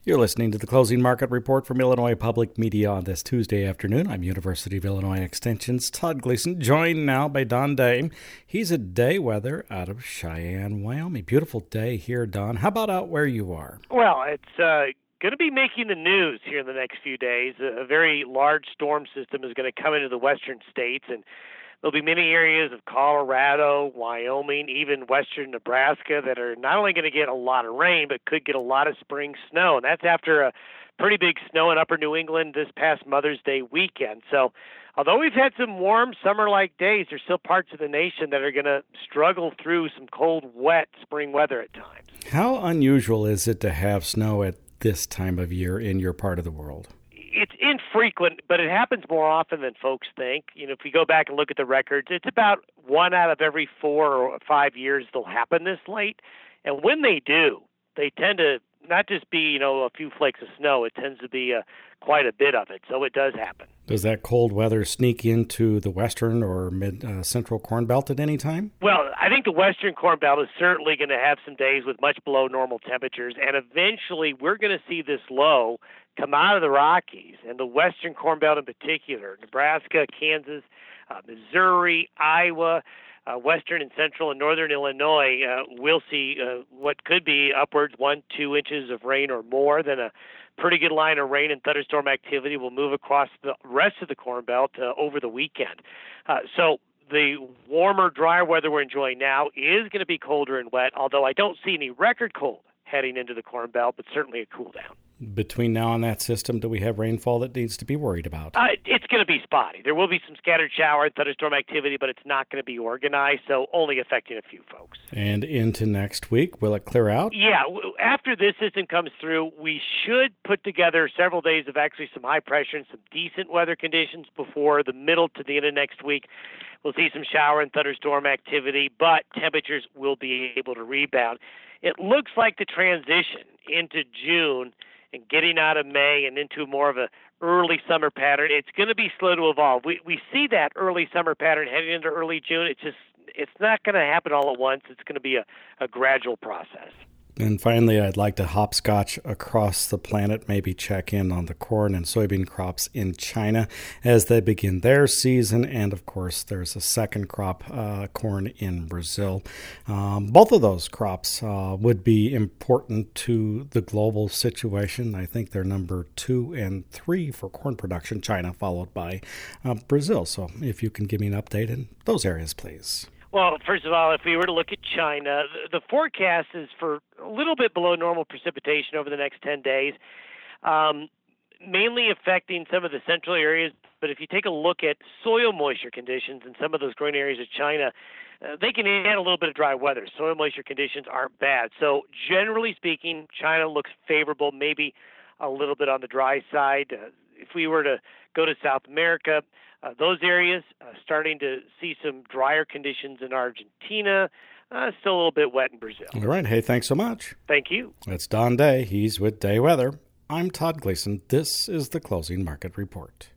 You're listening to the Closing Market Report from Illinois Public Media on this Tuesday afternoon. I'm University of Illinois Extension's Todd Gleason, joined now by Don Day. He's at Day Weather out of Cheyenne, Wyoming. Beautiful day here, Don. How about out where you are? Well, it's going to be making the news here in the next few days. A very large storm system is going to come into the western states, and there'll be many areas of Colorado, Wyoming, even western Nebraska that are not only going to get a lot of rain, but could get a lot of spring snow. And that's after a pretty big snow in upper New England this past Mother's Day weekend. So although we've had some warm summer-like days, there's still parts of the nation that are going to struggle through some cold, wet spring weather at times. How unusual is it to have snow at this time of year in your part of the world? It's infrequent, but it happens more often than folks think. You know, if you go back and look at the records, it's about 1 out of every 4 or 5 years they'll happen this late. And when they do, they tend to not just be, a few flakes of snow. It tends to be quite a bit of it. So it does happen. Does that cold weather sneak into the western or mid-central Corn Belt at any time? Well, I think the western Corn Belt is certainly going to have some days with much below normal temperatures. And eventually we're going to see this low come out of the Rockies and the western Corn Belt in particular, Nebraska, Kansas, Missouri, Iowa, western and central and northern Illinois. We'll see what could be upwards 1-2 inches of rain or more. Then a pretty good line of rain and thunderstorm activity will move across the rest of the Corn Belt over the weekend. So the warmer, drier weather we're enjoying now is going to be colder and wet, although I don't see any record cold heading into the Corn Belt, but certainly a cool down. Between now and that system, do we have rainfall that needs to be worried about? It's going to be spotty. There will be some scattered shower and thunderstorm activity, but it's not going to be organized, so only affecting a few folks. And into next week, will it clear out? Yeah. After this system comes through, we should put together several days of actually some high pressure and some decent weather conditions before the middle to the end of next week. We'll see some shower and thunderstorm activity, but temperatures will be able to rebound. It looks like the transition into June and getting out of May and into more of a early summer pattern, it's going to be slow to evolve. We see that early summer pattern heading into early June. It's not going to happen all at once. It's going to be a gradual process. And finally, I'd like to hopscotch across the planet, maybe check in on the corn and soybean crops in China as they begin their season. And, of course, there's a second crop, corn in Brazil. Both of those crops would be important to the global situation. I think they're number 2 and 3 for corn production, China followed by Brazil. So if you can give me an update in those areas, please. Well, first of all, if we were to look at China, the forecast is for a little bit below normal precipitation over the next 10 days, mainly affecting some of the central areas. But if you take a look at soil moisture conditions in some of those growing areas of China, they can handle a little bit of dry weather. Soil moisture conditions aren't bad. So generally speaking, China looks favorable, maybe a little bit on the dry side. If we were to go to South America, those areas starting to see some drier conditions in Argentina, still a little bit wet in Brazil. All right. Hey, thanks so much. Thank you. That's Don Day. He's with Day Weather. I'm Todd Gleason. This is the Closing Market Report.